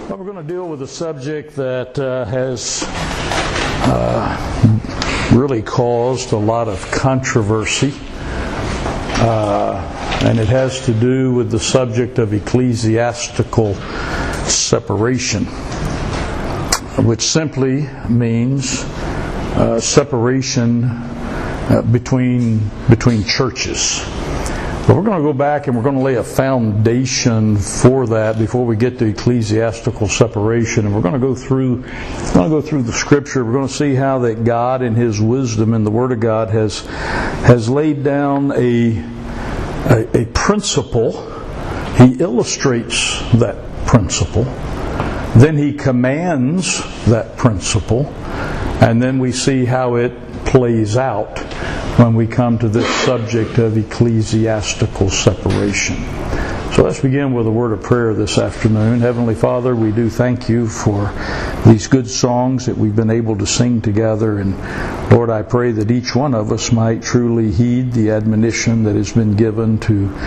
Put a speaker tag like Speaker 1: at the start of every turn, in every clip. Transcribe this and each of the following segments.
Speaker 1: Well, we're going to deal with a subject that has really caused a lot of controversy, and it has to do with the subject of ecclesiastical separation, which simply means separation between churches. But we're going to go back and we're going to lay a foundation for that before we get to ecclesiastical separation. And we're going to go through the Scripture. We're going to see how that God, in His wisdom and the Word of God, has laid down a principle. He illustrates that principle. Then He commands that principle, and then we see how it plays out when we come to this subject of ecclesiastical separation. So let's begin with a word of prayer this afternoon. Heavenly Father, we do thank You for these good songs that we've been able to sing together. And Lord, I pray that each one of us might truly heed the admonition that has been given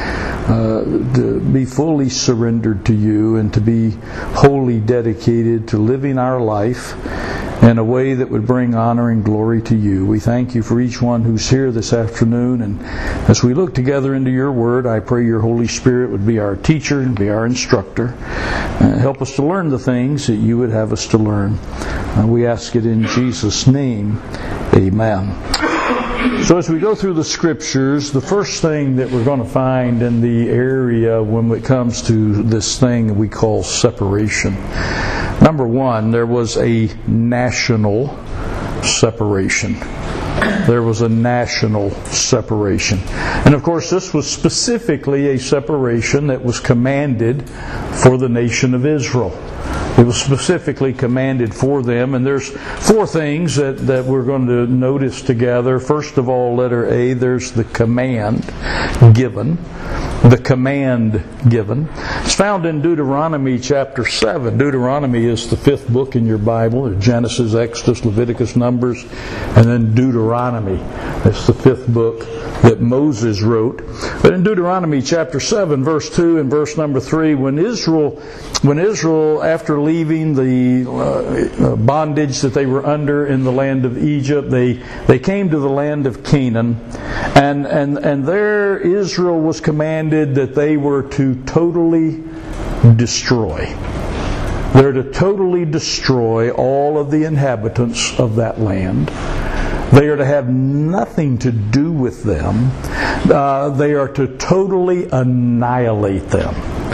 Speaker 1: to be fully surrendered to You and to be wholly dedicated to living our life in a way that would bring honor and glory to You. We thank You for each one who's here this afternoon, and as we look together into Your Word, I pray Your Holy Spirit would be our teacher and be our instructor. Help us to learn the things that You would have us to learn. We ask it in Jesus' name. Amen. So as we go through the Scriptures, the first thing that we're going to find in the area when it comes to this thing we call separation. Number one, there was a national separation. There was a national separation. And of course, this was specifically a separation that was commanded for the nation of Israel. It was specifically commanded for them, and there's four things that we're going to notice together. First of all, letter A, there's the command given. The command given. It's found in Deuteronomy chapter 7. Deuteronomy is the fifth book in your Bible. There's Genesis, Exodus, Leviticus, Numbers, and then Deuteronomy. It's the fifth book that Moses wrote. But in Deuteronomy chapter 7, verse 2 and verse number 3, when Israel, after leaving the bondage that they were under in the land of Egypt, they came to the land of Canaan, and there Israel was commanded that they were to totally destroy. They're to totally destroy all of the inhabitants of that land. They are to have nothing to do with them. They are to totally annihilate them.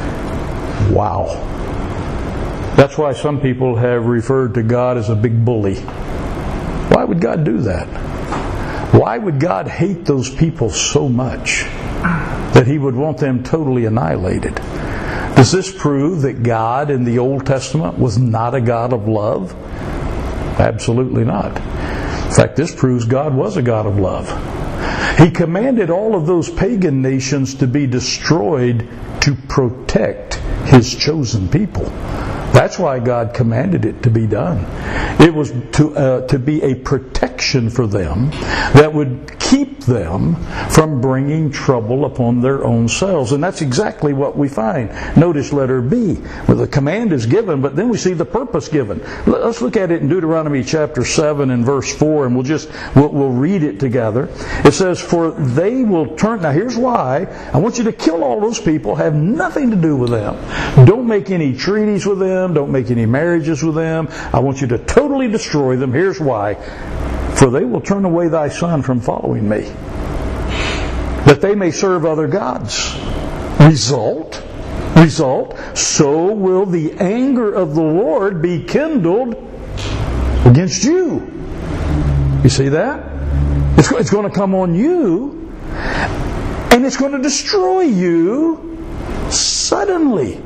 Speaker 1: Wow. That's why some people have referred to God as a big bully. Why would God do that? Why would God hate those people so much that He would want them totally annihilated? Does this prove that God in the Old Testament was not a God of love? Absolutely not. In fact, this proves God was a God of love. He commanded all of those pagan nations to be destroyed to protect His chosen people. That's why God commanded it to be done. It was to be a protection for them that would keep them from bringing trouble upon their own selves. And that's exactly what we find. Notice letter B, where the command is given, but then we see the purpose given. Let's look at it in Deuteronomy chapter 7 and verse 4, and we'll read it together. It says, "For they will turn..." Now here's why. I want you to kill all those people, have nothing to do with them. Don't make any treaties with them. Don't make any marriages with them. I want you to totally destroy them. Here's why. "For they will turn away thy son from following me, that they may serve other gods." Result, so will the anger of the Lord be kindled against you. You see that? It's going to come on you, and it's going to destroy you suddenly.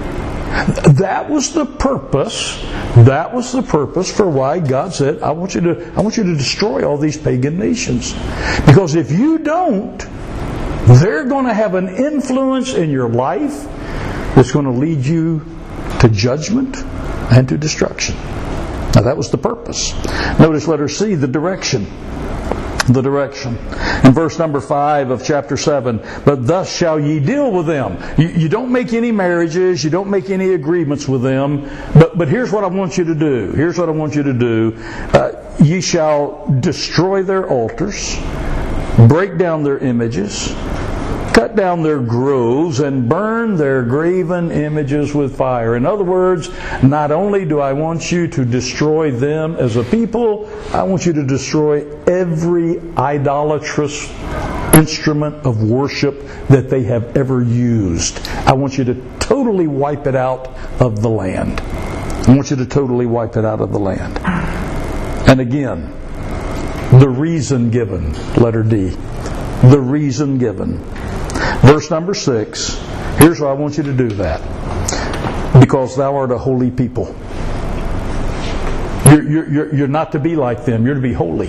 Speaker 1: That was the purpose. That was the purpose for why God said, I want you to destroy all these pagan nations. Because if you don't, they're going to have an influence in your life that's going to lead you to judgment and to destruction. Now that was the purpose. Notice letter C, the direction. the direction. In verse number 5 of chapter 7, but thus shall ye deal with them. You don't make any marriages, you don't make any agreements with them, but here's what I want you to do. Here's what I want you to do. Ye shall destroy their altars, break down their images, cut down their groves, and burn their graven images with fire. In other words, not only do I want you to destroy them as a people, I want you to destroy every idolatrous instrument of worship that they have ever used. I want you to totally wipe it out of the land. I want you to totally wipe it out of the land. And again, the reason given, letter D. The reason given. Verse number 6, here's why I want you to do that. Because thou art a holy people. You're not to be like them. You're to be holy.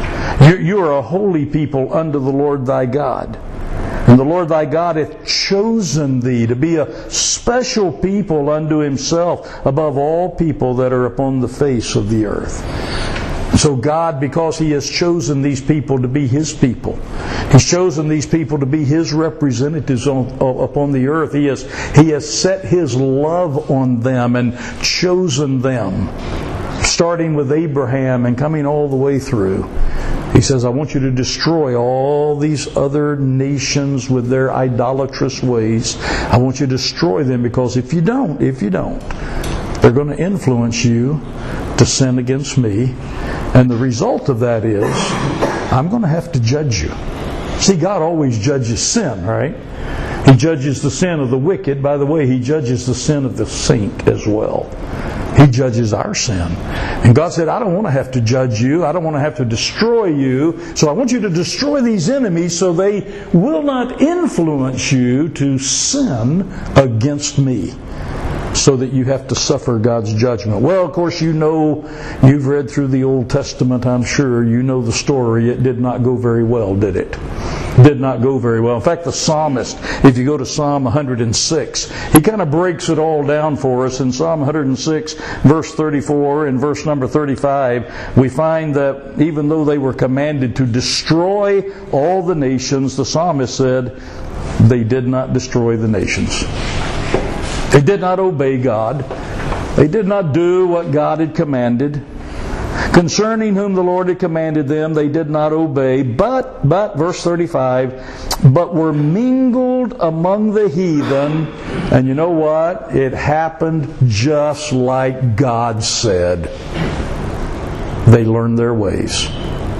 Speaker 1: You are a holy people unto the Lord thy God. And the Lord thy God hath chosen thee to be a special people unto himself above all people that are upon the face of the earth. So God, because He has chosen these people to be His people, He's chosen these people to be His representatives upon the earth. He has set His love on them and chosen them, starting with Abraham and coming all the way through. He says, I want you to destroy all these other nations with their idolatrous ways. I want you to destroy them, because if you don't, they're going to influence you to sin against me. And the result of that is, I'm going to have to judge you. See, God always judges sin, right? He judges the sin of the wicked. By the way, He judges the sin of the saint as well. He judges our sin. And God said, I don't want to have to judge you. I don't want to have to destroy you. So I want you to destroy these enemies so they will not influence you to sin against me, so that you have to suffer God's judgment. Well, of course, you've read through the Old Testament, I'm sure. You know the story. It did not go very well, did it? Did not go very well. In fact, the psalmist, if you go to Psalm 106, he kind of breaks it all down for us. In Psalm 106, verse 34 and verse number 35, we find that even though they were commanded to destroy all the nations, the psalmist said, they did not destroy the nations. They did not obey God. They did not do what God had commanded. Concerning whom the Lord had commanded them, they did not obey. But, verse 35, but were mingled among the heathen. And you know what? It happened just like God said. They learned their ways.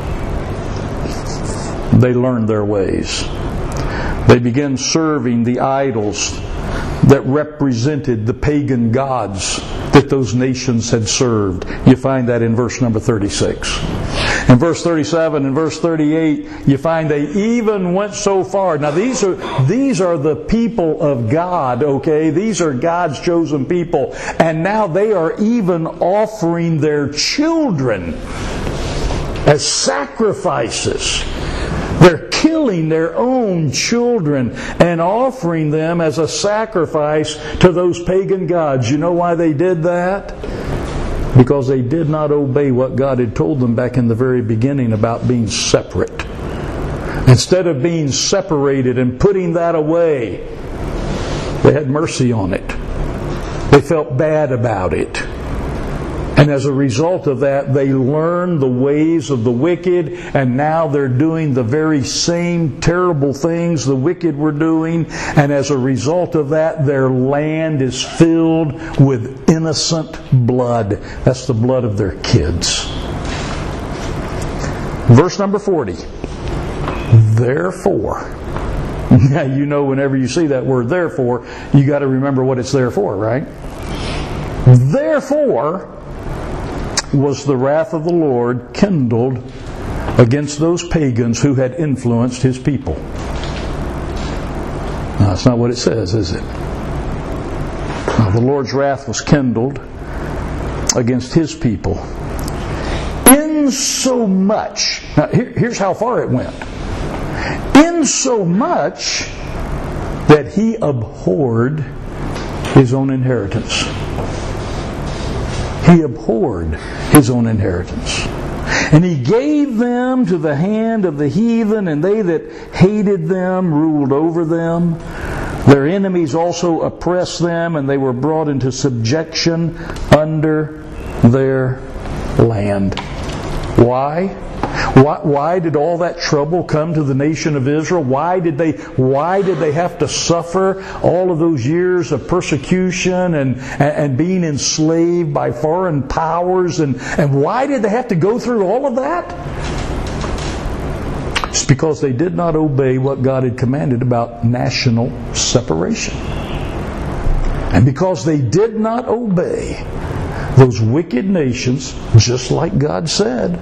Speaker 1: They learned their ways. They began serving the idols that represented the pagan gods that those nations had served. You find that in verse number 36. In verse 37 and verse 38, you find they even went so far. Now these are the people of God, okay? These are God's chosen people. And now they are even offering their children as sacrifices. They're killing their own children and offering them as a sacrifice to those pagan gods. You know why they did that? Because they did not obey what God had told them back in the very beginning about being separate. Instead of being separated and putting that away, they had mercy on it. They felt bad about it. And as a result of that, they learned the ways of the wicked, and now they're doing the very same terrible things the wicked were doing. And as a result of that, their land is filled with innocent blood. That's the blood of their kids. Verse number 40. Therefore. Now, you know, whenever you see that word therefore, you got to remember what it's there for, right? Therefore was the wrath of the Lord kindled against those pagans who had influenced His people. Now, that's not what it says, is it? Now, the Lord's wrath was kindled against His people. Insomuch, now here's how far it went. Insomuch that He abhorred His own inheritance. He abhorred His own inheritance. And he gave them to the hand of the heathen, and they that hated them ruled over them. Their enemies also oppressed them, and they were brought into subjection under their land. Why? Why did all that trouble come to the nation of Israel? Why did they have to suffer all of those years of persecution and being enslaved by foreign powers? And why did they have to go through all of that? It's because they did not obey what God had commanded about national separation. And because they did not obey, those wicked nations, just like God said,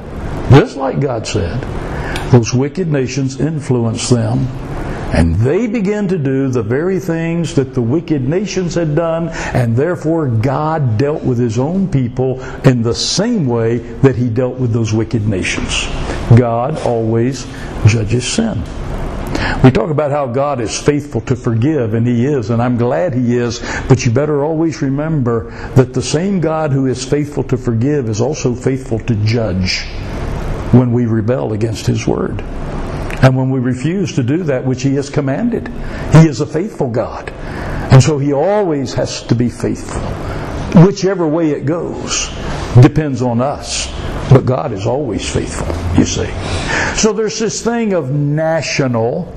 Speaker 1: those wicked nations influenced them, and they began to do the very things that the wicked nations had done, and therefore God dealt with His own people in the same way that He dealt with those wicked nations. God always judges sin. We talk about how God is faithful to forgive, and He is, and I'm glad He is, but you better always remember that the same God who is faithful to forgive is also faithful to judge when we rebel against His Word. And when we refuse to do that which He has commanded. He is a faithful God. And so He always has to be faithful. Whichever way it goes depends on us. But God is always faithful, you see. So there's this thing of national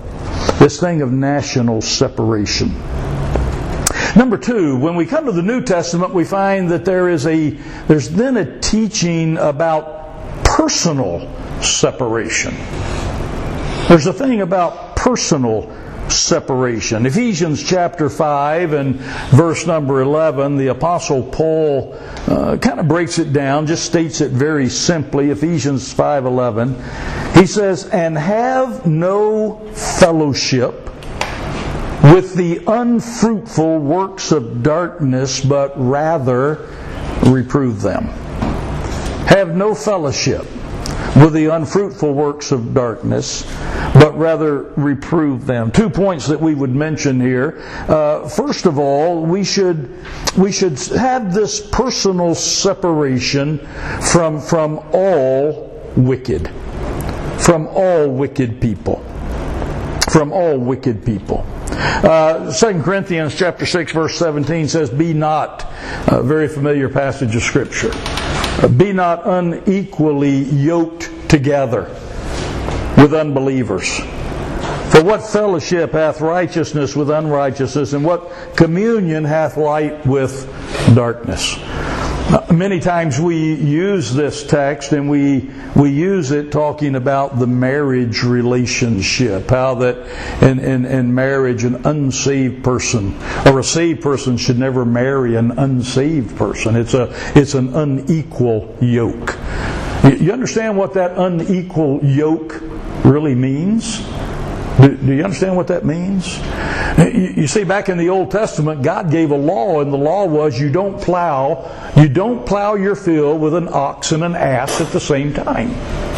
Speaker 1: separation. Number two, when we come to the New Testament, we find that there's then a teaching about personal separation. There's a thing about personal separation. Ephesians chapter 5 and verse number 11, the Apostle Paul kind of breaks it down, just states it very simply. Ephesians 5:11. He says, "And have no fellowship with the unfruitful works of darkness, but rather reprove them." Have no fellowship with the unfruitful works of darkness, but rather reprove them. 2 points that we would mention here. First of all, we should have this personal separation from all wicked. From all wicked people. From all wicked people. 2 Corinthians chapter 6 verse 17 says, "Be not," a very familiar passage of Scripture, "be not unequally yoked together with unbelievers. For what fellowship hath righteousness with unrighteousness, and what communion hath light with darkness?" Many times we use this text, and we use it talking about the marriage relationship. How that in marriage an unsaved person or a saved person should never marry an unsaved person. It's an unequal yoke. You understand what that unequal yoke really means? Do you understand what that means? You see, back in the Old Testament, God gave a law, and the law was you don't plow your field with an ox and an ass at the same time.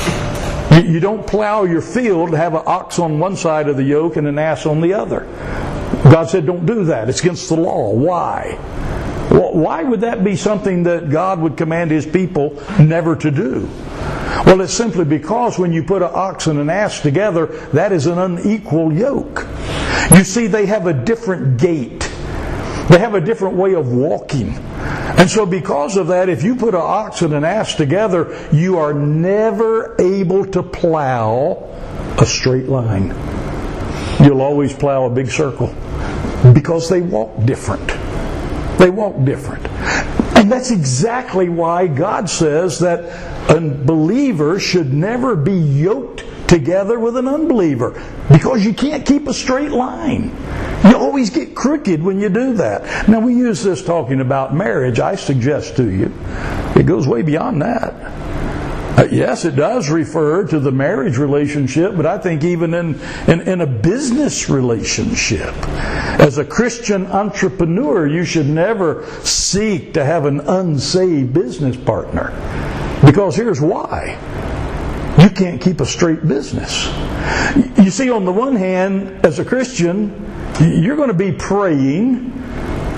Speaker 1: You don't plow your field to have an ox on one side of the yoke and an ass on the other. God said don't do that. It's against the law. Why? Well, why would that be something that God would command His people never to do? Well, it's simply because when you put an ox and an ass together, that is an unequal yoke. You see, they have a different gait. They have a different way of walking. And so because of that, if you put an ox and an ass together, you are never able to plow a straight line. You'll always plow a big circle because they walk different. They walk different. And that's exactly why God says that a believer should never be yoked together with an unbeliever, because you can't keep a straight line. You always get crooked when you do that. Now, we use this talking about marriage. I suggest to you, it goes way beyond that. Yes, it does refer to the marriage relationship, but I think even in a business relationship, as a Christian entrepreneur, you should never seek to have an unsaved business partner. Because here's why. You can't keep a straight business. You see, on the one hand, as a Christian, you're going to be praying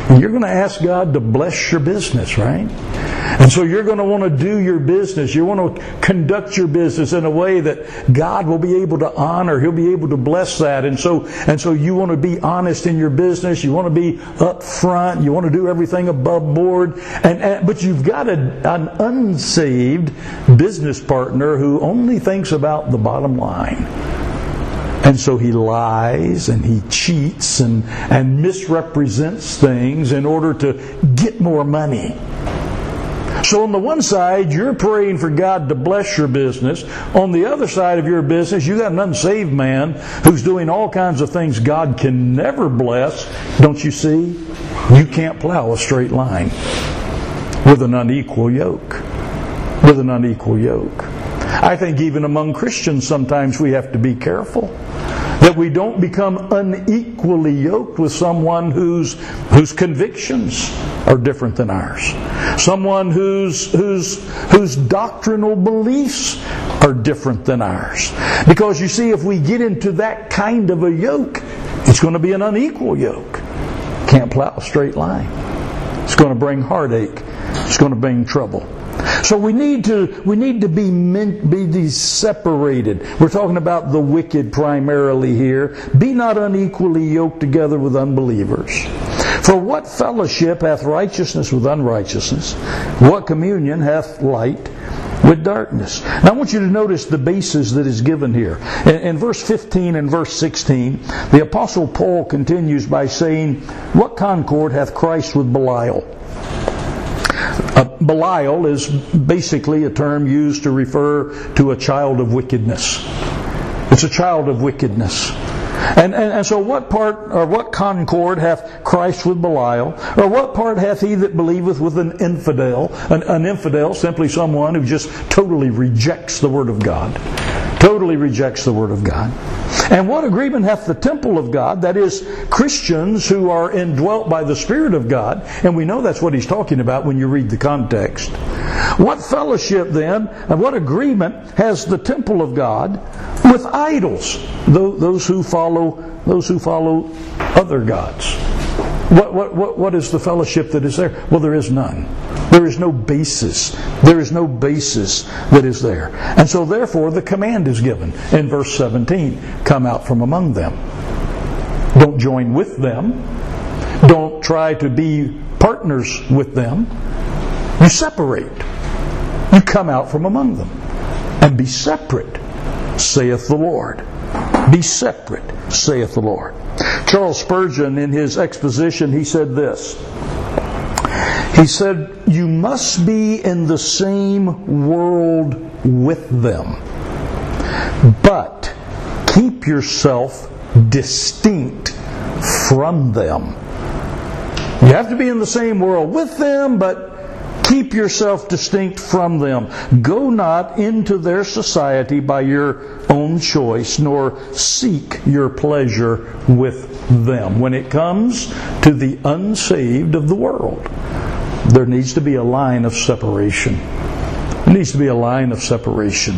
Speaker 1: You're going to ask God to bless your business, right? And so you're going to want to do your business. You want to conduct your business in a way that God will be able to honor. He'll be able to bless that. And so you want to be honest in your business. You want to be up front. You want to do everything above board. But you've got an unsaved business partner who only thinks about the bottom line. And so he lies and he cheats and misrepresents things in order to get more money. So on the one side, you're praying for God to bless your business. On the other side of your business, you got an unsaved man who's doing all kinds of things God can never bless. Don't you see? You can't plow a straight line with an unequal yoke. With an unequal yoke. I think even among Christians sometimes we have to be careful that we don't become unequally yoked with someone whose convictions are different than ours. Someone whose doctrinal beliefs are different than ours. Because you see, if we get into that kind of a yoke, it's going to be an unequal yoke. Can't plow a straight line. It's going to bring heartache. It's going to bring trouble. So we need to be separated. We're talking about the wicked primarily here. Be not unequally yoked together with unbelievers. For what fellowship hath righteousness with unrighteousness? What communion hath light with darkness? Now I want you to notice the basis that is given here. In verse 15 and verse 16, the Apostle Paul continues by saying, what concord hath Christ with Belial? Belial is basically a term used to refer to a child of wickedness. It's a child of wickedness. And so what part or what concord hath Christ with Belial? Or what part hath he that believeth with an infidel? An infidel, simply someone who just totally rejects the Word of God. Totally rejects the Word of God. And what agreement hath the temple of God, that is, Christians who are indwelt by the Spirit of God, and we know that's what he's talking about when you read the context. What fellowship then, and what agreement has the temple of God with idols, those who follow other gods? What is the fellowship that is there? Well, there is none. There is no basis. There is no basis that is there. And so therefore the command is given in verse 17. Come out from among them. Don't join with them. Don't try to be partners with them. You separate. You come out from among them. And be separate, saith the Lord. Be separate, saith the Lord. Charles Spurgeon, in his exposition, he said this. He said, you must be in the same world with them, but keep yourself distinct from them. You have to be in the same world with them, but keep yourself distinct from them. Go not into their society by your own choice, nor seek your pleasure with them. When it comes to the unsaved of the world, there needs to be a line of separation. There needs to be a line of separation.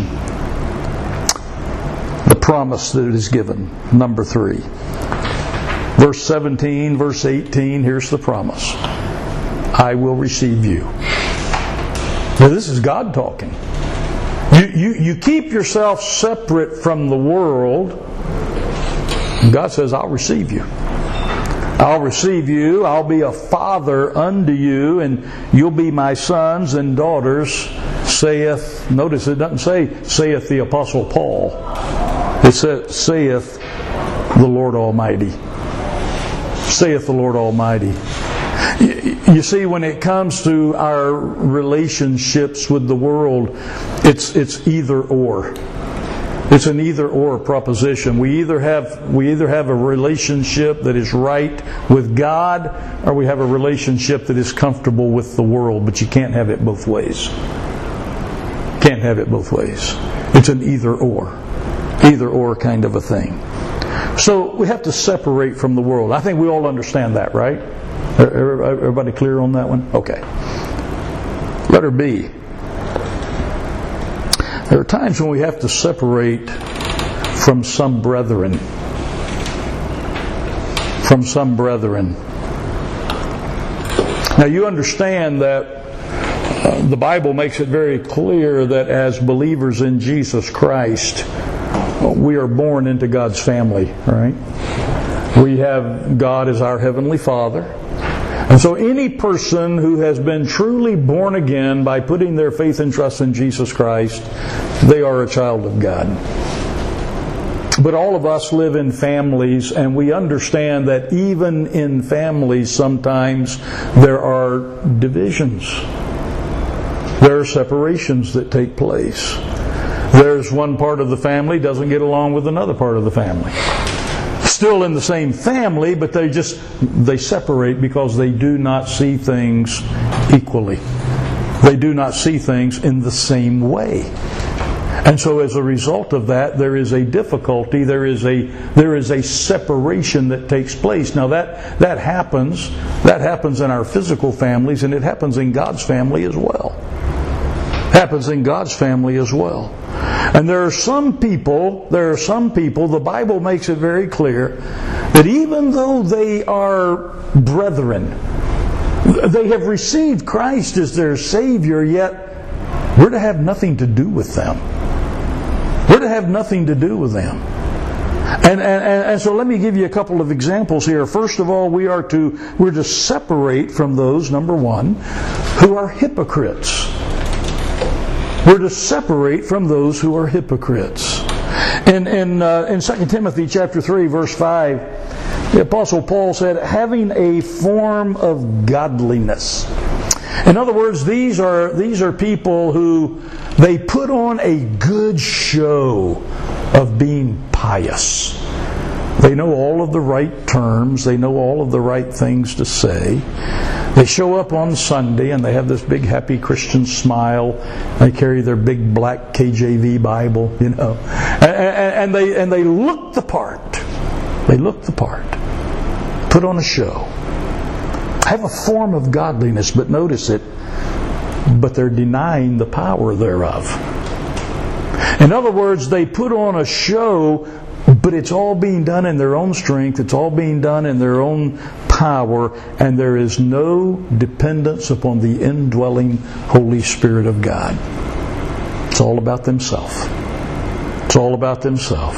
Speaker 1: The promise that is given, number 3. Verse 17, verse 18, here's the promise. I will receive you. Now this is God talking. You keep yourself separate from the world, and God says, I'll receive you. I'll receive you. I'll be a father unto you, and you'll be my sons and daughters, saith, notice it doesn't say, saith the Apostle Paul. It says, saith the Lord Almighty. Saith the Lord Almighty. You see, when it comes to our relationships with the world, it's either or. It's an either-or proposition. We either have a relationship that is right with God, or we have a relationship that is comfortable with the world. But you can't have it both ways. Can't have it both ways. It's an either-or kind of a thing. So we have to separate from the world. I think we all understand that, right? Everybody clear on that one? Okay. Letter B. There are times when we have to separate from some brethren. From some brethren. Now you understand that the Bible makes it very clear that as believers in Jesus Christ, we are born into God's family, right? We have God as our Heavenly Father. And so any person who has been truly born again by putting their faith and trust in Jesus Christ, they are a child of God. But all of us live in families, and we understand that even in families sometimes there are divisions. There are separations that take place. There's one part of the family doesn't get along with another part of the family. Still in the same family, but they separate because they do not see things equally. They do not see things in the same way. And so as a result of that, there is a difficulty, there is a separation that takes place. Now that happens in our physical families, and it happens in God's family as well. Happens in God's family as well. And there are some people, the Bible makes it very clear that even though they are brethren, they have received Christ as their Savior, yet we're to have nothing to do with them. We're to have nothing to do with them. And so let me give you a couple of examples here. First of all, we're to separate from those, number one, who are hypocrites. We're to separate from those who are hypocrites. In 2 Timothy chapter 3, verse 5, the Apostle Paul said, having a form of godliness. In other words, these are people who they put on a good show of being pious. They know all of the right terms. They know all of the right things to say. They show up on Sunday and they have this big happy Christian smile. They carry their big black KJV Bible, and they look the part. They look the part. Put on a show. Have a form of godliness, but notice it, but they're denying the power thereof. In other words, they put on a show, but it's all being done in their own strength. It's all being done in their own power, and there is no dependence upon the indwelling Holy Spirit of God. It's all about themselves. It's all about themselves.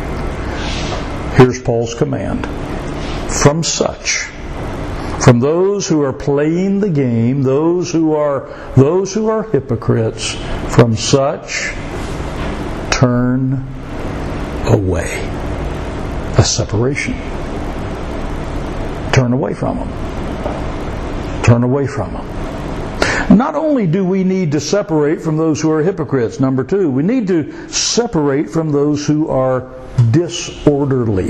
Speaker 1: Here's Paul's command. From such, from those who are playing the game, those who are hypocrites, from such, turn away. A separation. Turn away from them. Turn away from them. Not only do we need to separate from those who are hypocrites, number two, we need to separate from those who are disorderly.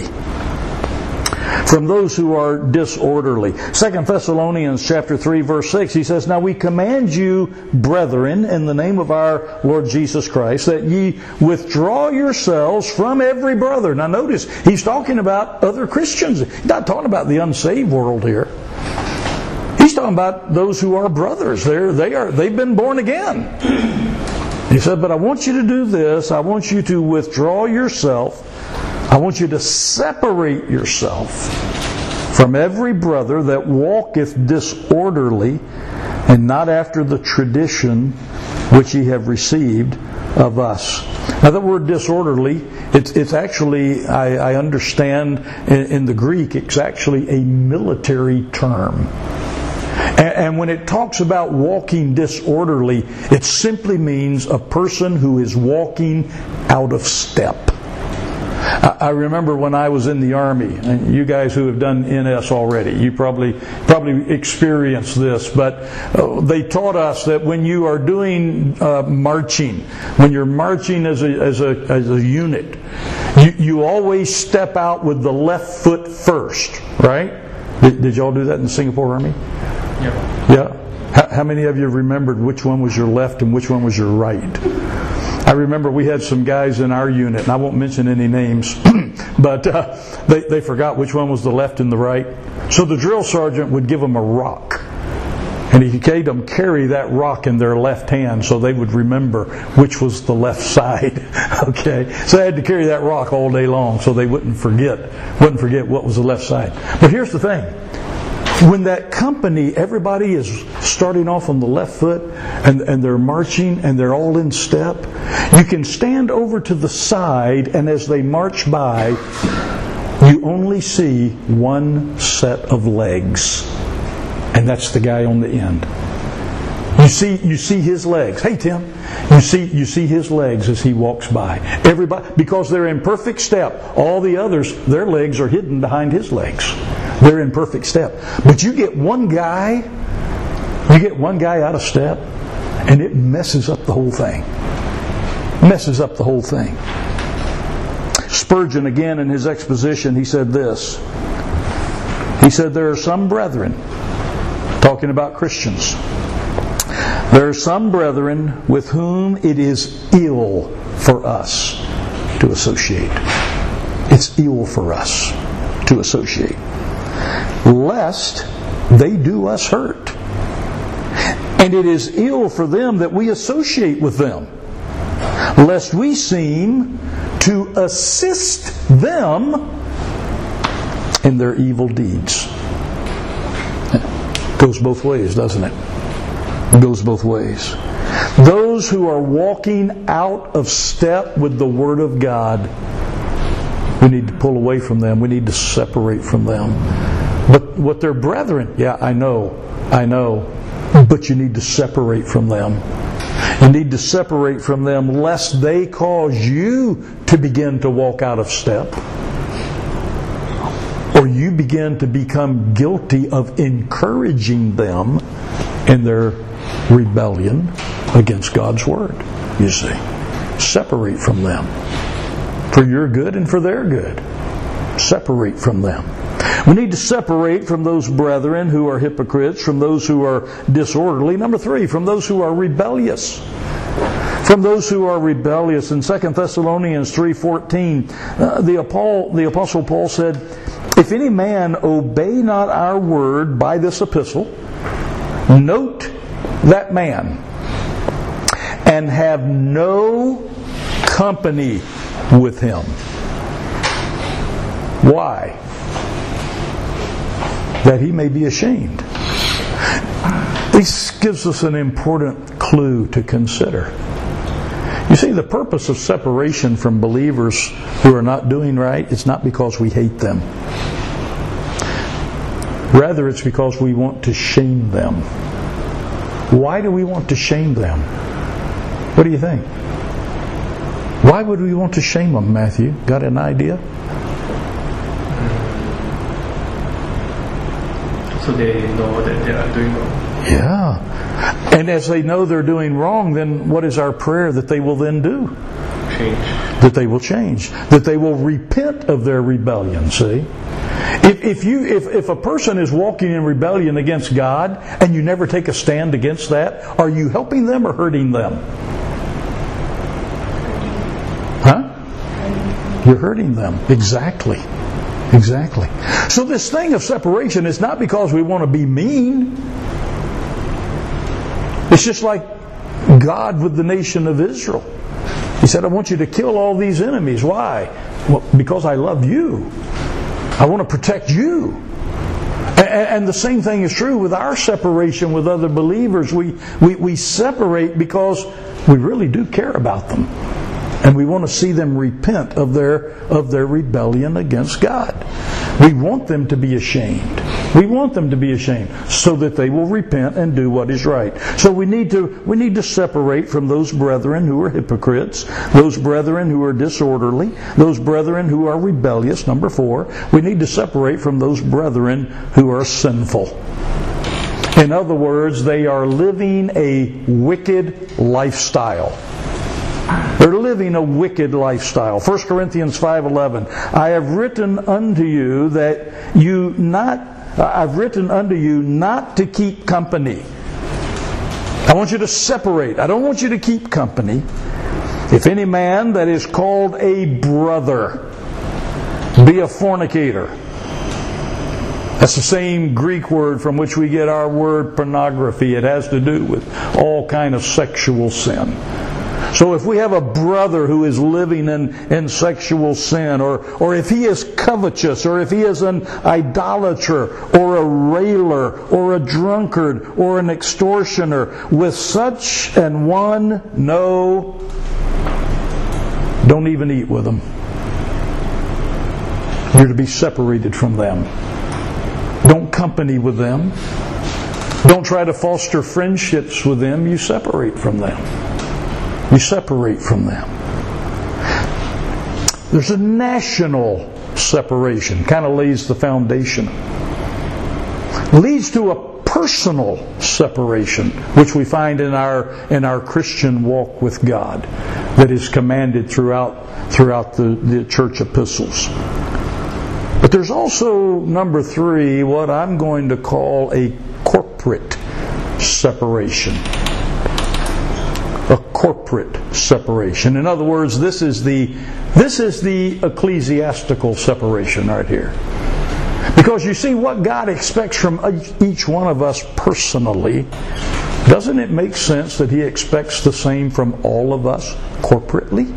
Speaker 1: From those who are disorderly. 2 Thessalonians chapter 3, verse 6, he says, now we command you, brethren, in the name of our Lord Jesus Christ, that ye withdraw yourselves from every brother. Now notice, he's talking about other Christians. He's not talking about the unsaved world here. He's talking about those who are brothers. They've been born again. He said, but I want you to do this. I want you to withdraw yourself. I want you to separate yourself from every brother that walketh disorderly, and not after the tradition which ye have received of us. Now the word disorderly, it's actually, I understand in the Greek, it's actually a military term. And when it talks about walking disorderly, it simply means a person who is walking out of step. I remember when I was in the Army, and you guys who have done NS already, you probably experienced this, but they taught us that when you are doing marching, when you're marching as a unit, you always step out with the left foot first, right? Did y'all do that in the Singapore Army? Yeah. How many of you remembered which one was your left and which one was your right? I remember we had some guys in our unit, and I won't mention any names, but they forgot which one was the left and the right. So the drill sergeant would give them a rock, and he made them carry that rock in their left hand so they would remember which was the left side. Okay, so they had to carry that rock all day long so they wouldn't forget what was the left side. But here's the thing. When that company, everybody is starting off on the left foot and they're marching and they're all in step, you can stand over to the side, and as they march by, you only see one set of legs. And that's the guy on the end. You see his legs. Hey, Tim. You see his legs as he walks by. Everybody, because they're in perfect step. All the others, their legs are hidden behind his legs. They're in perfect step. But you get one guy out of step, and it messes up the whole thing. Messes up the whole thing. Spurgeon, again, in his exposition, he said this. He said, there are some brethren, talking about Christians, there are some brethren with whom it is ill for us to associate. It's ill for us to associate, lest they do us hurt. And it is ill for them that we associate with them, lest we seem to assist them in their evil deeds. It goes both ways, doesn't it? It goes both ways. Those who are walking out of step with the Word of God, we need to pull away from them. We need to separate from them. But what they're brethren, yeah, I know. But you need to separate from them. You need to separate from them lest they cause you to begin to walk out of step. Or you begin to become guilty of encouraging them in their rebellion against God's Word. You see. Separate from them. For your good and for their good. Separate from them. We need to separate from those brethren who are hypocrites, from those who are disorderly. Number 3, from those who are rebellious. From those who are rebellious. In 2 Thessalonians 3:14, the Apostle Paul said, if any man obey not our word by this epistle, note that man, and have no company with him. Why? That he may be ashamed. This gives us an important clue to consider. You see, the purpose of separation from believers who are not doing right, it's not because we hate them. Rather, it's because we want to shame them. Why do we want to shame them? What do you think? Why would we want to shame them, Matthew? Got an idea?
Speaker 2: So they know that they are doing wrong.
Speaker 1: Yeah. And as they know they're doing wrong, then what is our prayer that they will then do?
Speaker 2: Change.
Speaker 1: That they will change. That they will repent of their rebellion, see? If a person is walking in rebellion against God and you never take a stand against that, are you helping them or hurting them? Huh? You're hurting them. Exactly. So this thing of separation is not because we want to be mean. It's just like God with the nation of Israel. He said, I want you to kill all these enemies. Why? Well, because I love you. I want to protect you. And the same thing is true with our separation with other believers. We separate because we really do care about them. And we want to see them repent of their rebellion against God. We want them to be ashamed. We want them to be ashamed so that they will repent and do what is right. So we need to separate from those brethren who are hypocrites, those brethren who are disorderly, those brethren who are rebellious. Number 4, we need to separate from those brethren who are sinful. In other words, they are living a wicked lifestyle. They're living a wicked lifestyle. 1 Corinthians 5:11. I've written unto you not to keep company. I want you to separate. I don't want you to keep company. If any man that is called a brother be a fornicator. That's the same Greek word from which we get our word pornography. It has to do with all kind of sexual sin. So if we have a brother who is living in sexual sin, or if he is covetous, or if he is an idolater, or a railer, or a drunkard, or an extortioner, with such an one, no, don't even eat with them. You're to be separated from them. Don't company with them. Don't try to foster friendships with them. You separate from them. You separate from them. There's a national separation. Kind of lays the foundation. Leads to a personal separation, which we find in our Christian walk with God, that is commanded throughout the church epistles. But there's also, number 3, what I'm going to call a corporate separation. A corporate separation. In other words, this is the ecclesiastical separation right here. Because you see, what God expects from each one of us personally, doesn't it make sense that He expects the same from all of us corporately?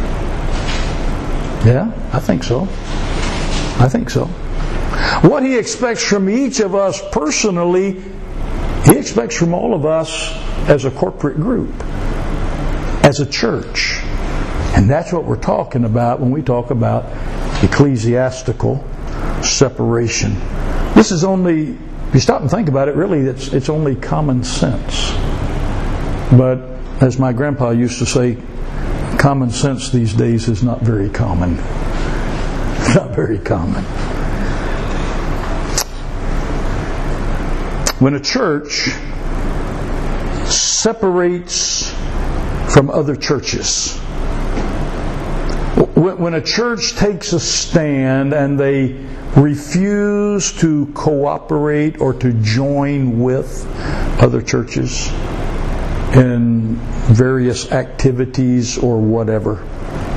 Speaker 1: Yeah, I think so. I think so. What He expects from each of us personally, He expects from all of us as a corporate group, as a church. And that's what we're talking about when we talk about ecclesiastical separation. This is only, if you stop and think about it, really it's only common sense. But as my grandpa used to say, common sense these days is not very common. Not very common. When a church separates from other churches, when a church takes a stand and they refuse to cooperate or to join with other churches in various activities or whatever,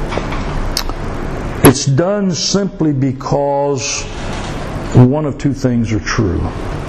Speaker 1: it's done simply because one of two things are true.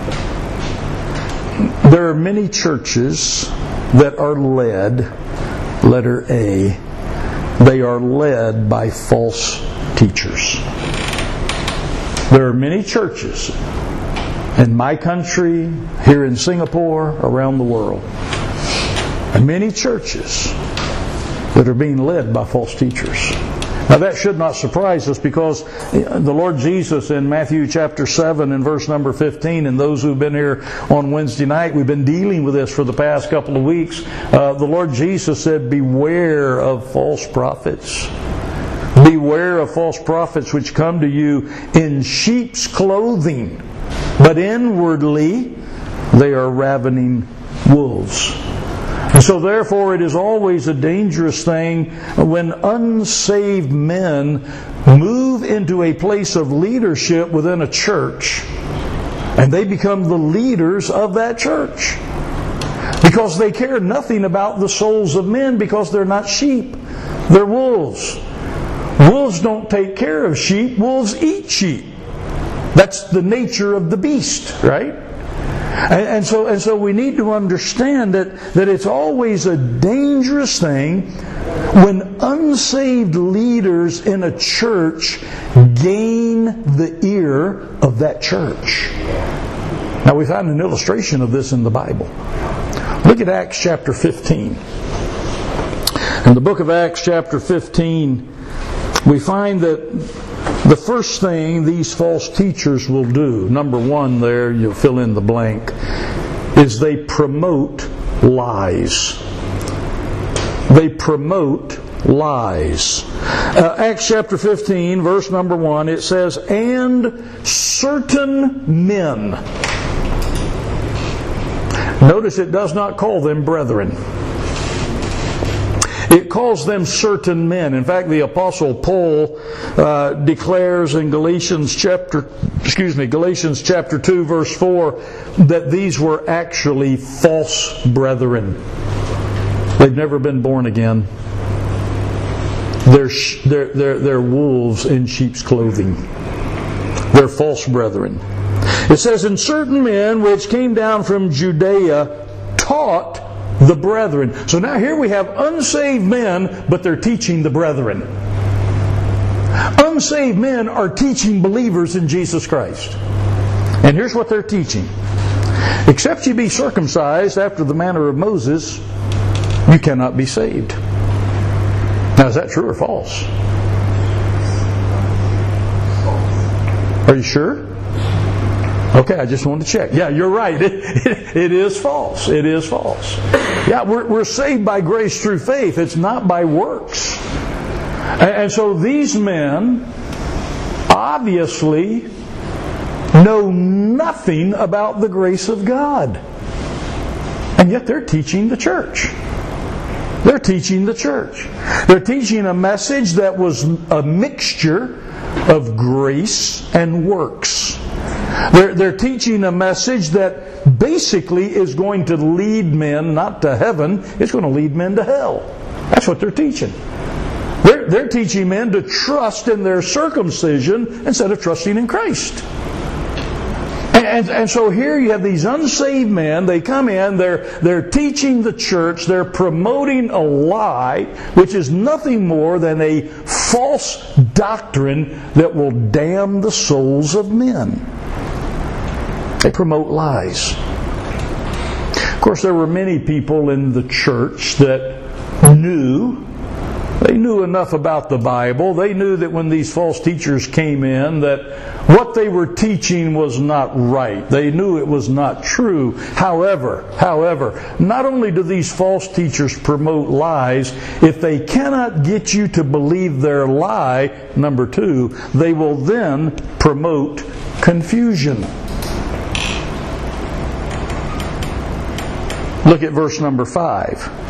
Speaker 1: There are many churches that are led, letter A, they are led by false teachers. There are many churches in my country, here in Singapore, around the world, and many churches that are being led by false teachers. Now that should not surprise us, because the Lord Jesus in Matthew chapter 7 and verse number 15, and those who've been here on Wednesday night, we've been dealing with this for the past couple of weeks. The Lord Jesus said, beware of false prophets. Beware of false prophets which come to you in sheep's clothing, but inwardly they are ravening wolves. And so therefore it is always a dangerous thing when unsaved men move into a place of leadership within a church and they become the leaders of that church. Because they care nothing about the souls of men, because they're not sheep. They're wolves. Wolves don't take care of sheep. Wolves eat sheep. That's the nature of the beast, right? And so we need to understand that it's always a dangerous thing when unsaved leaders in a church gain the ear of that church. Now we find an illustration of this in the Bible. Look at Acts chapter 15. In the book of Acts chapter 15, we find that the first thing these false teachers will do, number 1 there, you'll fill in the blank, is they promote lies. They promote lies. Acts chapter 15, verse number 1, it says, and certain men. Notice it does not call them brethren. It calls them certain men. In fact, the Apostle Paul declares in Galatians chapter 2, verse 4, that these were actually false brethren. They've never been born again. They're wolves in sheep's clothing. They're false brethren. It says, and certain men which came down from Judea taught the brethren. So now here we have unsaved men, but they're teaching the brethren. Unsaved men are teaching believers in Jesus Christ. And here's what they're teaching. Except you be circumcised after the manner of Moses, you cannot be saved. Now, is that true or false? Are you sure? Okay, I just wanted to check. Yeah, you're right. It is false. It is false. Yeah, we're saved by grace through faith. It's not by works. And so these men obviously know nothing about the grace of God. And yet they're teaching the church. They're teaching the church. They're teaching a message that was a mixture of grace and works. They're teaching a message that basically is going to lead men not to heaven, it's going to lead men to hell. That's what they're teaching. They're teaching men to trust in their circumcision instead of trusting in Christ. And so here you have these unsaved men, they come in, they're teaching the church, they're promoting a lie, which is nothing more than a false doctrine that will damn the souls of men. They promote lies. Of course, there were many people in the church that They knew enough about the Bible. They knew that when these false teachers came in, that what they were teaching was not right. They knew it was not true. However, not only do these false teachers promote lies, if they cannot get you to believe their lie, number two, they will then promote confusion. Look at verse number 5.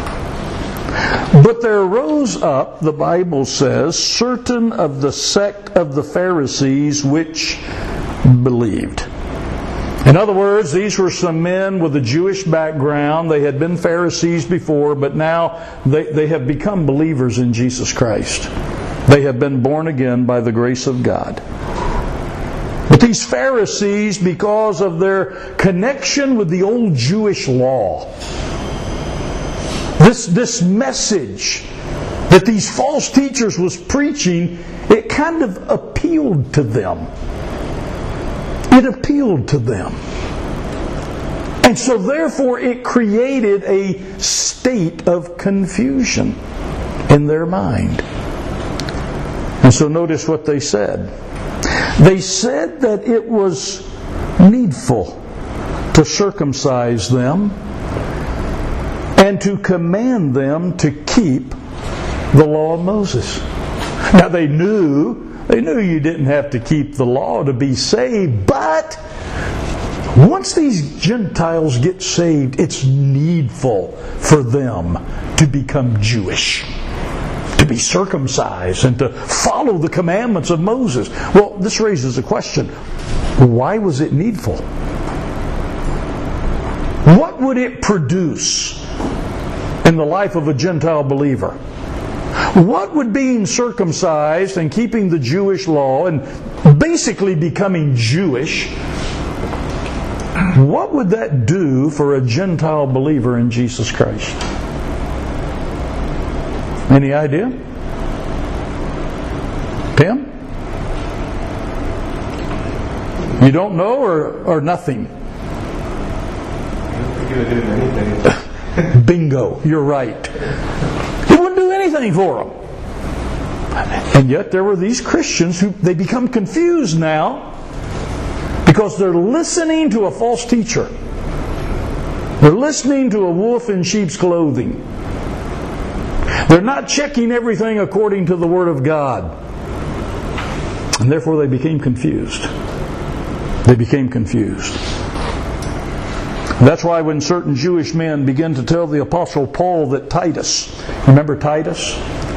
Speaker 1: But there rose up, the Bible says, certain of the sect of the Pharisees which believed. In other words, these were some men with a Jewish background. They had been Pharisees before, but now they have become believers in Jesus Christ. They have been born again by the grace of God. But these Pharisees, because of their connection with the old Jewish law, this message that these false teachers was preaching, it kind of appealed to them. It appealed to them. And so therefore it created a state of confusion in their mind. And so notice what they said. They said that it was needful to circumcise them and to command them to keep the law of Moses. Now they knew you didn't have to keep the law to be saved, but once these Gentiles get saved, it's needful for them to become Jewish, to be circumcised, and to follow the commandments of Moses. Well, this raises a question. Why was it needful? What would it produce in the life of a Gentile believer? What would being circumcised and keeping the Jewish law and basically becoming Jewish, what would that do for a Gentile believer in Jesus Christ? Any idea? Tim? You don't know or nothing?
Speaker 2: I don't think it would do anything.
Speaker 1: Bingo, you're right. It wouldn't do anything for them. And yet there were these Christians who they become confused now because they're listening to a false teacher. They're listening to a wolf in sheep's clothing. They're not checking everything according to the Word of God. And therefore they became confused. They became confused. That's why when certain Jewish men began to tell the Apostle Paul that Titus, remember Titus?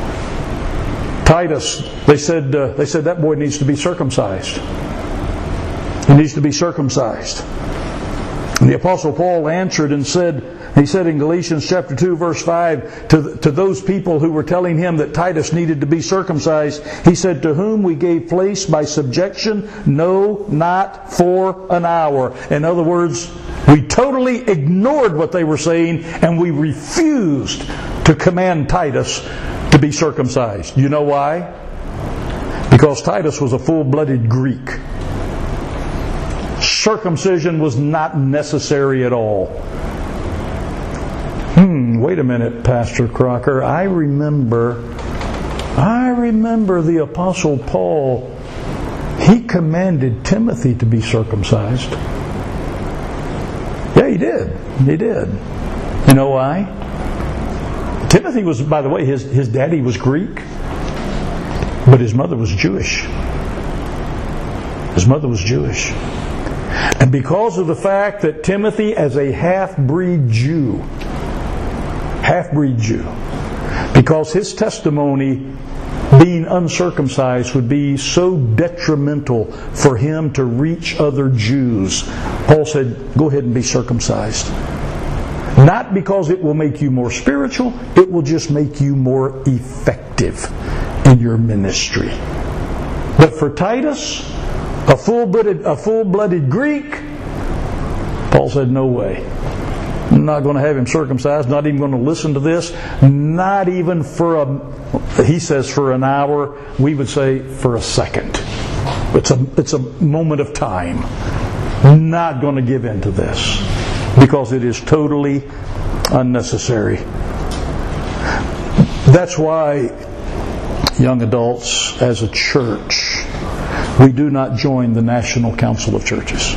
Speaker 1: Titus, they said that boy needs to be circumcised. He needs to be circumcised. And the Apostle Paul answered and said, He said in Galatians chapter 2, verse 5, to those people who were telling him that Titus needed to be circumcised, he said, to whom we gave place by subjection, no, not for an hour. In other words, we totally ignored what they were saying, and we refused to command Titus to be circumcised. You know why? Because Titus was a full-blooded Greek. Circumcision was not necessary at all. Wait a minute, Pastor Crocker. I remember the Apostle Paul. He commanded Timothy to be circumcised. Yeah, he did. He did. You know why? Timothy was, by the way, his daddy was Greek, but his mother was Jewish. His mother was Jewish. And because of the fact that Timothy, as a half-breed Jew, because his testimony, being uncircumcised, would be so detrimental for him to reach other Jews, Paul said, go ahead and be circumcised. Not because it will make you more spiritual, it will just make you more effective in your ministry. But for Titus, a full-blooded Greek, Paul said, no way. I'm not going to have him circumcised, not even going to listen to this, not even he says for an hour, we would say for a second. It's a moment of time. Not going to give in to this, because it is totally unnecessary. That's why, young adults, as a church, we do not join the National Council of Churches.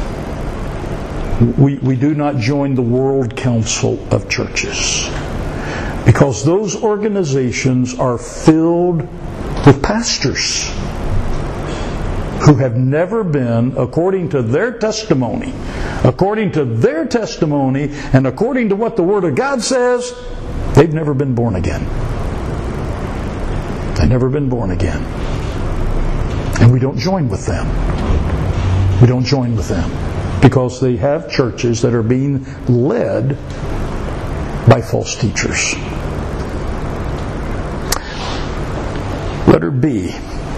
Speaker 1: We do not join the World Council of Churches, because those organizations are filled with pastors who have never been, according to their testimony, and according to what the Word of God says, they've never been born again. They've never been born again. And we don't join with them. We don't join with them, because they have churches that are being led by false teachers. Letter B.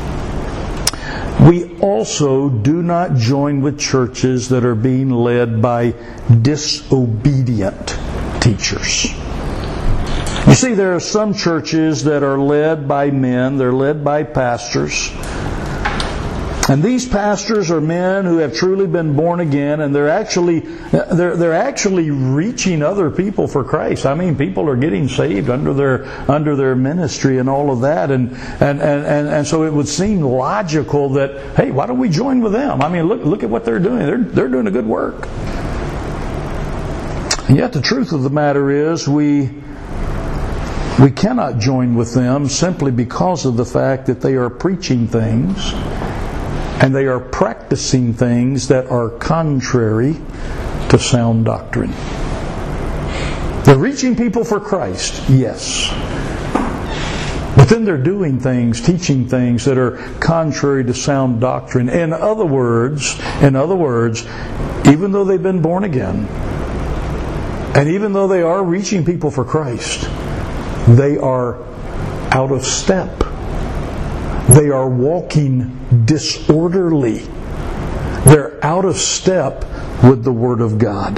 Speaker 1: We also do not join with churches that are being led by disobedient teachers. You see, there are some churches that are led by men, they're led by pastors. And these pastors are men who have truly been born again, and they're actually reaching other people for Christ. I mean, people are getting saved under their ministry and all of that, and so it would seem logical that, hey, why don't we join with them? I mean, look at what they're doing. They're doing a good work. And yet the truth of the matter is we cannot join with them simply because of the fact that they are preaching things and they are practicing things that are contrary to sound doctrine. They're reaching people for Christ, yes. But then they're doing things, teaching things that are contrary to sound doctrine. In other words, even though they've been born again, and even though they are reaching people for Christ, they are out of step. They are walking disorderly. They're out of step with the Word of God.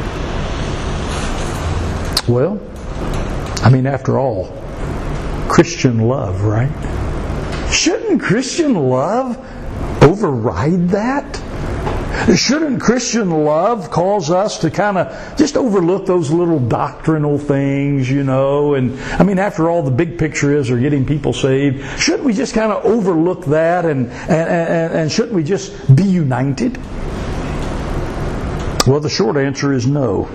Speaker 1: Well, I mean, after all, Christian love, right? Shouldn't Christian love override that? Shouldn't Christian love cause us to kind of just overlook those little doctrinal things, you know? And I mean, after all, the big picture is they're getting people saved. Shouldn't we just kind of overlook that and shouldn't we just be united? Well, the short answer is no.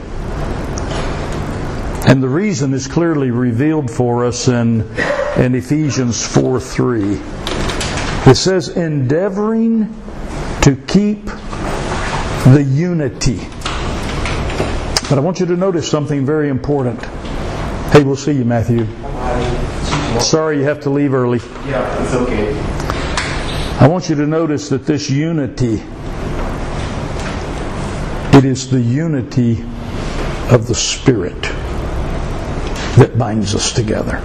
Speaker 1: And the reason is clearly revealed for us in Ephesians 4:3. It says, endeavoring to keep the unity. But I want you to notice something very important. Hey, we'll see you, Matthew. Sorry you have to leave early.
Speaker 2: Yeah, it's okay.
Speaker 1: I want you to notice that this unity, it is the unity of the Spirit that binds us together.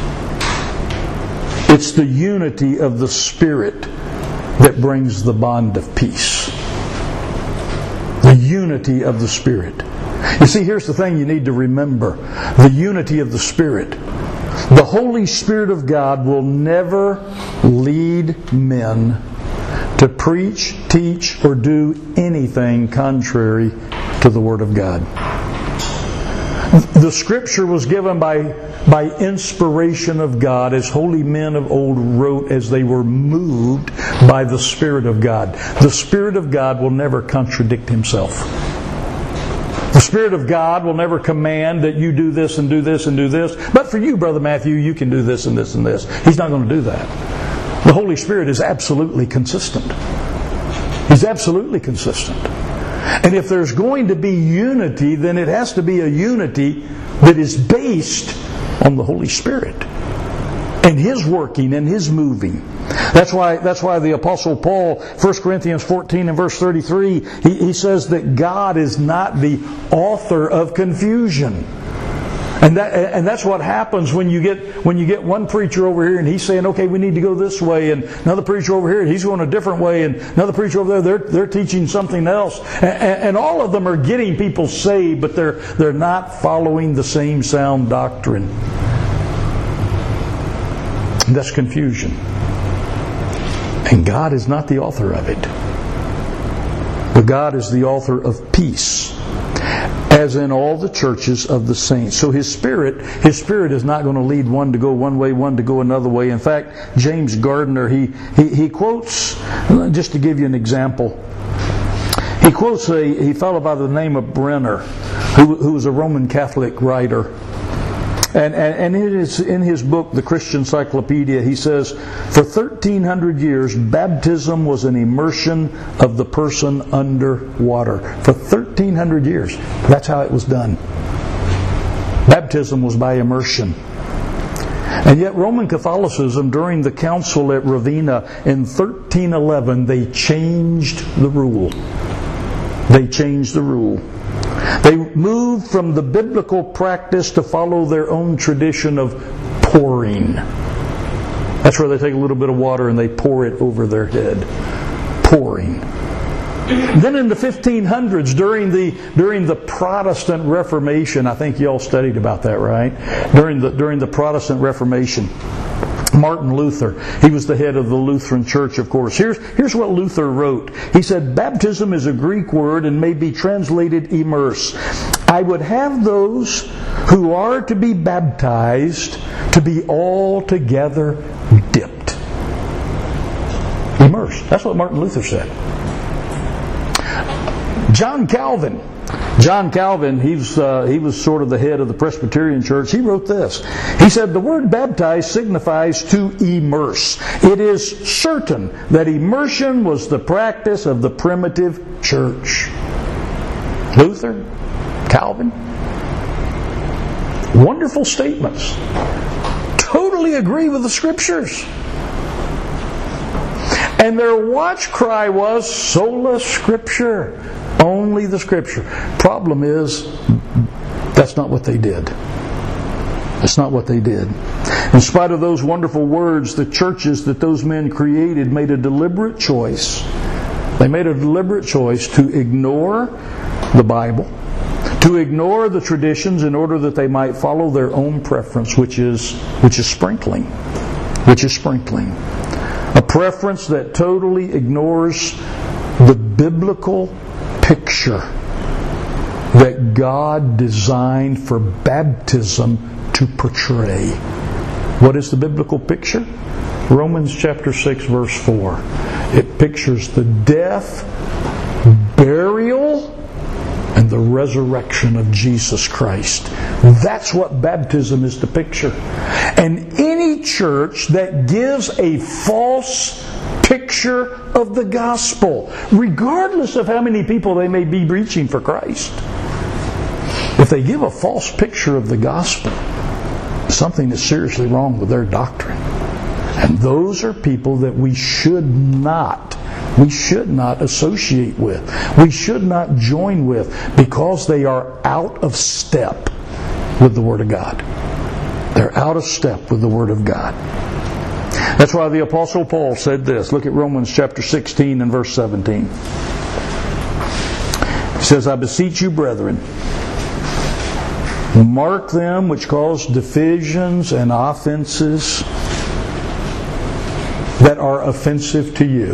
Speaker 1: It's the unity of the Spirit that brings the bond of peace. The unity of the Spirit. You see, here's the thing you need to remember. The unity of the Spirit. The Holy Spirit of God will never lead men to preach, teach, or do anything contrary to the Word of God. The Scripture was given by inspiration of God, as holy men of old wrote as they were moved by the Spirit of God. The Spirit of God will never contradict Himself. The Spirit of God will never command that you do this and do this and do this. But for you, Brother Matthew, you can do this and this and this. He's not going to do that. The Holy Spirit is absolutely consistent. He's absolutely consistent. And if there's going to be unity, then it has to be a unity that is based on the Holy Spirit and His working and His moving. That's why the Apostle Paul, 1 Corinthians 14 and verse 33, he says that God is not the author of confusion. And that's what happens when you get one preacher over here and he's saying, okay, we need to go this way, and another preacher over here and he's going a different way, and another preacher over there they're teaching something else, and all of them are getting people saved, but they're not following the same sound doctrine. And that's confusion. And God is not the author of it. But God is the author of peace, as in all the churches of the saints. So His Spirit is not going to lead one to go one way, one to go another way. In fact, James Gardner, he quotes, just to give you an example, he quotes a fellow by the name of Brenner, who was a Roman Catholic writer. And in his book, The Christian Cyclopedia, he says, for 1,300 years, baptism was an immersion of the person under water. For 1,300 years, that's how it was done. Baptism was by immersion. And yet Roman Catholicism, during the council at Ravenna in 1311, they changed the rule. They changed the rule. They moved from the biblical practice to follow their own tradition of pouring. That's where they take a little bit of water and they pour it over their head. Pouring. Then in the 1500s, during the Protestant Reformation, I think you all studied about that, right? During the Protestant Reformation, Martin Luther, he was the head of the Lutheran Church, of course. Here's what Luther wrote. He said, baptism is a Greek word and may be translated immerse. I would have those who are to be baptized to be altogether dipped. Immersed. That's what Martin Luther said. John Calvin, he was sort of the head of the Presbyterian Church. He wrote this. He said, the word baptize signifies to immerse. It is certain that immersion was the practice of the primitive church. Luther, Calvin, wonderful statements. Totally agree with the Scriptures. And their watch cry was, sola Scriptura. Only the Scripture. Problem is, that's not what they did. That's not what they did. In spite of those wonderful words, the churches that those men created made a deliberate choice. They made a deliberate choice to ignore the Bible, to ignore the traditions in order that they might follow their own preference, which is sprinkling. Which is sprinkling. A preference that totally ignores the biblical picture that God designed for baptism to portray. What is the biblical picture? Romans chapter 6 verse 4. It pictures the death, burial, and the resurrection of Jesus Christ. That's what baptism is to picture. And any church that gives a false picture of the gospel, regardless of how many people they may be reaching for Christ, if they give a false picture of the gospel, something is seriously wrong with their doctrine. And those are people that we should not we should not associate with, we should not join with, because they are out of step with the Word of God. They're out of step with the Word of God. That's why the Apostle Paul said this. Look at Romans chapter 16 and verse 17. He says, I beseech you, brethren, mark them which cause divisions and offenses that are offensive to you.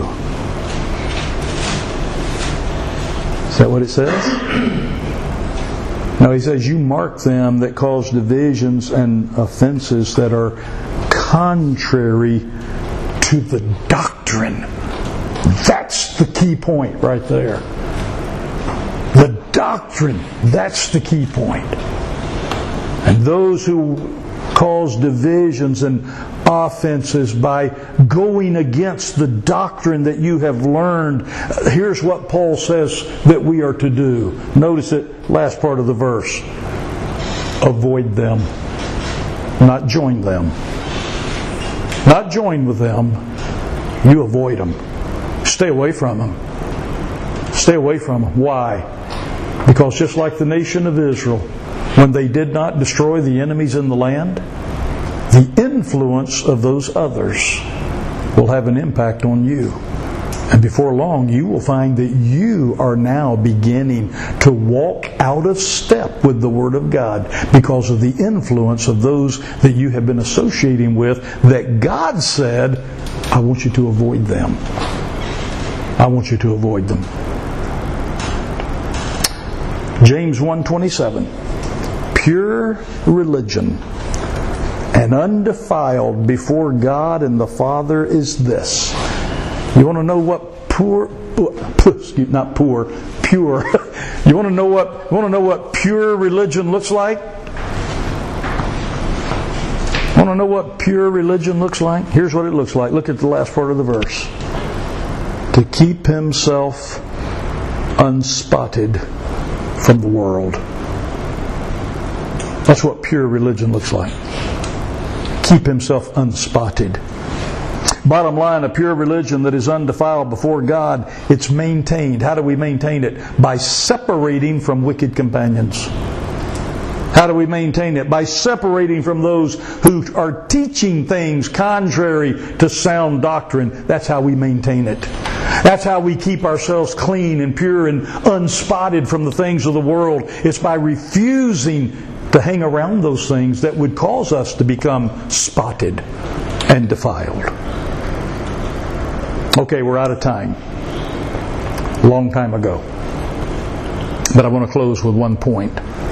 Speaker 1: Is that what it says? No, he says, you mark them that cause divisions and offenses that are contrary to the doctrine. That's the key point right there. The doctrine, that's the key point. And those who cause divisions and offenses by going against the doctrine that you have learned, here's what Paul says that we are to do. Notice it, last part of the verse. Avoid them. Not join them. Not join with them. You avoid them. Stay away from them. Stay away from them. Why? Because just like the nation of Israel, when they did not destroy the enemies in the land, the influence of those others will have an impact on you. And before long, you will find that you are now beginning to walk out of step with the Word of God because of the influence of those that you have been associating with, that God said, I want you to avoid them. I want you to avoid them. James 1:27. Pure religion and undefiled before God and the Father is this. You want to know what pure? You want to know what pure religion looks like? Want to know what pure religion looks like? Here's what it looks like. Look at the last part of the verse. To keep himself unspotted from the world. That's what pure religion looks like. Keep himself unspotted. Bottom line, a pure religion that is undefiled before God, it's maintained. How do we maintain it? By separating from wicked companions. How do we maintain it? By separating from those who are teaching things contrary to sound doctrine. That's how we maintain it. That's how we keep ourselves clean and pure and unspotted from the things of the world. It's by refusing to hang around those things that would cause us to become spotted and defiled. Okay, we're out of time. A long time ago. But I want to close with one point.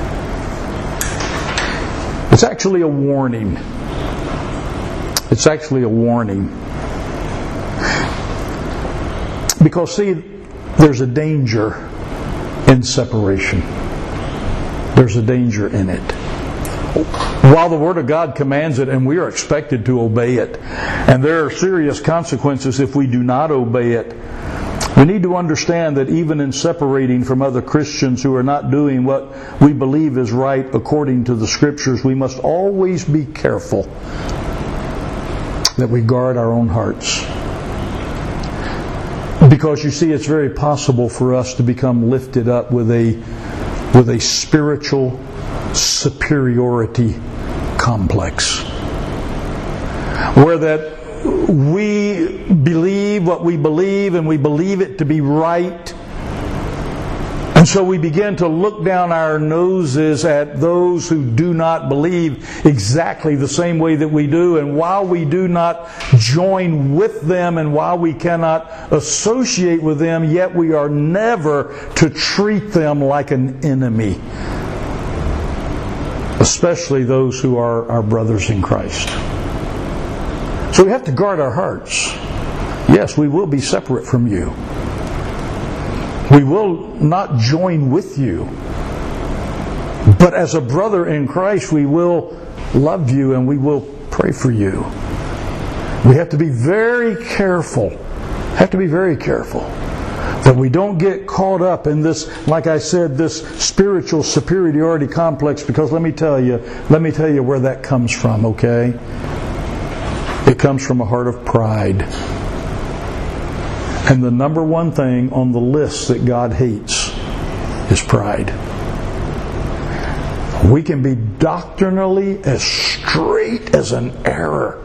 Speaker 1: It's actually a warning. It's actually a warning. Because, see, there's a danger in separation. There's a danger in it. While the Word of God commands it, and we are expected to obey it, and there are serious consequences if we do not obey it, we need to understand that even in separating from other Christians who are not doing what we believe is right according to the Scriptures, we must always be careful that we guard our own hearts. Because you see, it's very possible for us to become lifted up with a spiritual superiority complex, where that we believe what we believe and we believe it to be right, and so we begin to look down our noses at those who do not believe exactly the same way that we do, and while we do not join with them and while we cannot associate with them, yet we are never to treat them like an enemy, especially those who are our brothers in Christ. So we have to guard our hearts. Yes, we will be separate from you. We will not join with you. But as a brother in Christ, we will love you and we will pray for you. We have to be very careful. That we don't get caught up in this, like I said, this spiritual superiority complex, because let me tell you where that comes from, okay? It comes from a heart of pride. And the number one thing on the list that God hates is pride. We can be doctrinally as straight as an arrow.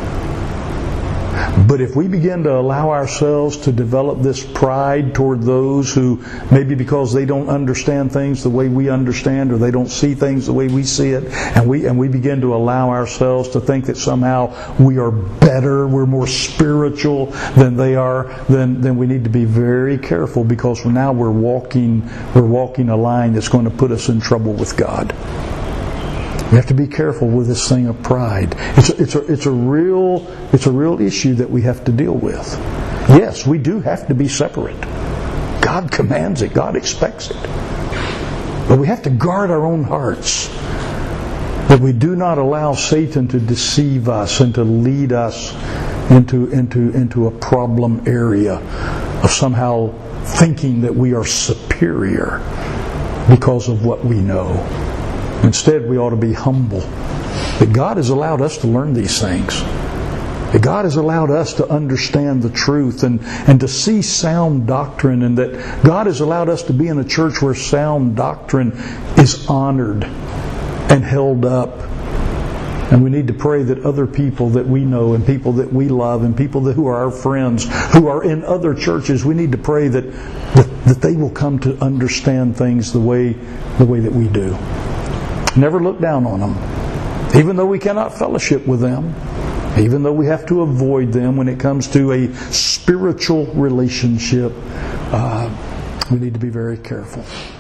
Speaker 1: But if we begin to allow ourselves to develop this pride toward those who, maybe because they don't understand things the way we understand, or they don't see things the way we see it, and we begin to allow ourselves to think that somehow we are better, we're more spiritual than they are, then we need to be very careful, because now we're walking a line that's going to put us in trouble with God. We have to be careful with this thing of pride. It's a real issue that we have to deal with. Yes, we do have to be separate. God commands it. God expects it. But we have to guard our own hearts, that we do not allow Satan to deceive us and to lead us into a problem area of somehow thinking that we are superior because of what we know. Instead, we ought to be humble. That God has allowed us to learn these things. That God has allowed us to understand the truth and to see sound doctrine, and that God has allowed us to be in a church where sound doctrine is honored and held up. And we need to pray that other people that we know and people that we love and people who are our friends who are in other churches, we need to pray that they will come to understand things the way that we do. Never look down on them. Even though we cannot fellowship with them, even though we have to avoid them when it comes to a spiritual relationship, we need to be very careful.